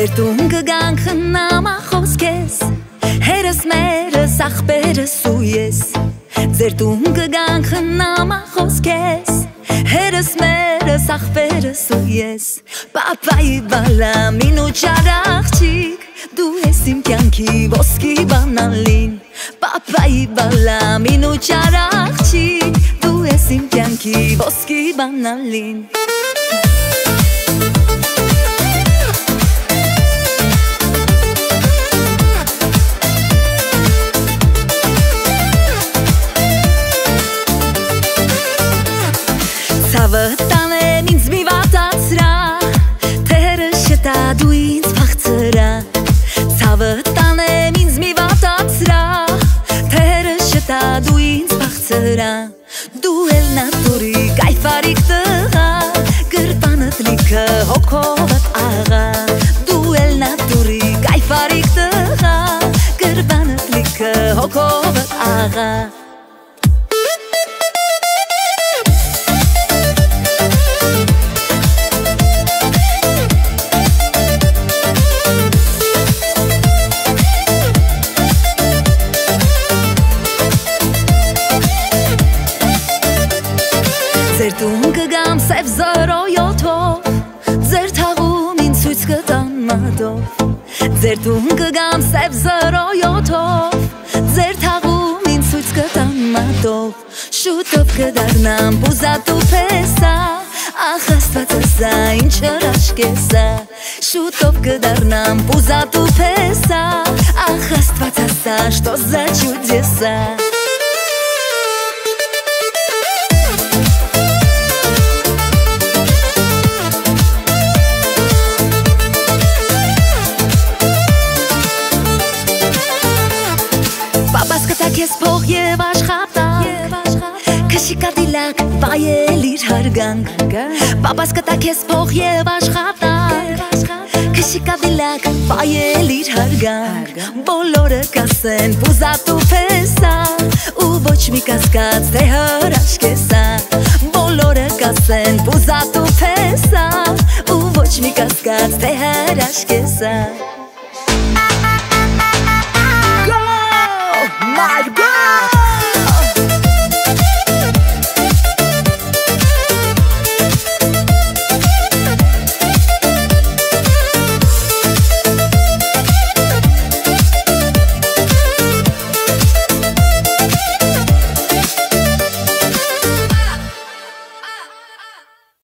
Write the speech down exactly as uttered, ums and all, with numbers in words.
Ձեր տուն կգանք նամա խոսքես, հերս մերս ախպերս ու ես Ձեր տուն կգանք նամա խոսքես, հերս մերս ախպերս ու ես Պապայի բալամին ու ճարախչիկ, դու ես իմ կյանքի ոսկի բանալին Պապայի բալամին ու ճարախչիկ, դու ես իմ կյանքի ոսկի բանալին Ցավը տանեմ ինձ մի վատացրա, թերը շտա դու ինձ փախցրա Ցավը տանեմ ինձ մի վատացրա, թերը շտա դու ինձ փախցրա Դու էլ նատուրի կայֆարիկ տղա, գրպանդ լիքը հոգովդ աղա Դու էլ նատուրի կայֆարիկ տղա, գրպանդ լիքը հոգովդ աղա Ձեր տուն կգամ սև զրոյոթով, ձեր թաղում ինձ ցույց կտամ մատով Ձեր տուն կգամ սև զրոյոթով, ձեր թաղում ինձ ցույց կտամ մատով Շուտով կդառնամ բուզատու փեսա, ախ աստվածասա ինչ հրաշք է սա Շուտով կդառնամ բուզատու փեսա, ախ աստվածասա что за чудеса Պապաս կտակ ես փող և աշխատանք, քշիկա դիլակ վայել իր հարգանք Պապաս կտակ ես փող և աշխատանք, քշիկա դիլակ վայել իր հարգանք Բոլորը կասեն բուզատու փեսա, ու ոչ մի կասկած թե հրաշք է սա Բոլորը կասեն բուզատու փեսա, ու ոչ մի կասկած թե հրաշք է սա